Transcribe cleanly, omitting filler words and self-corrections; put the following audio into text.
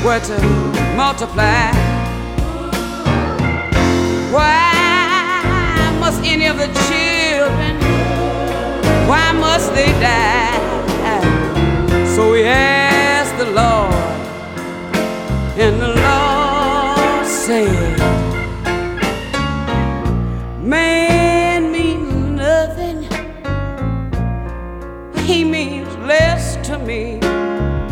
were to multiply, why must any of the children, why must they die?